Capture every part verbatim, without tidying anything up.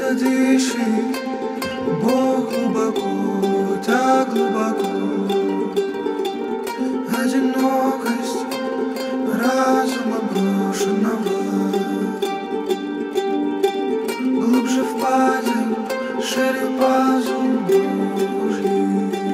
дыши, Бог глубоко, так глубоко. Одинокость разума брошенного, глубже впадин, шире пазум Божий.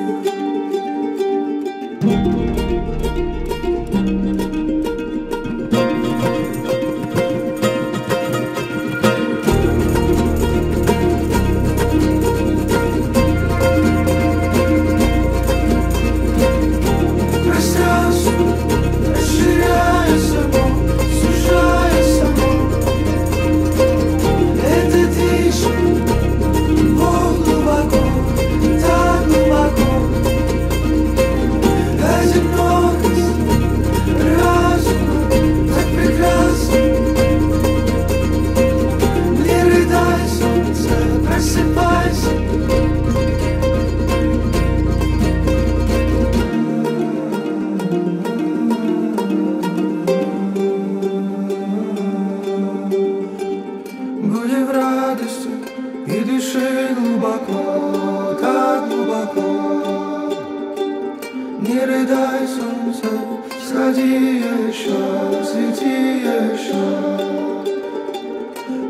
Будь в радости и дыши глубоко, так глубоко. Не рыдай, солнце, сходи еще, свети еще.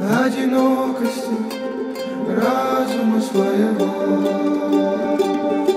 Одинокости разума своего.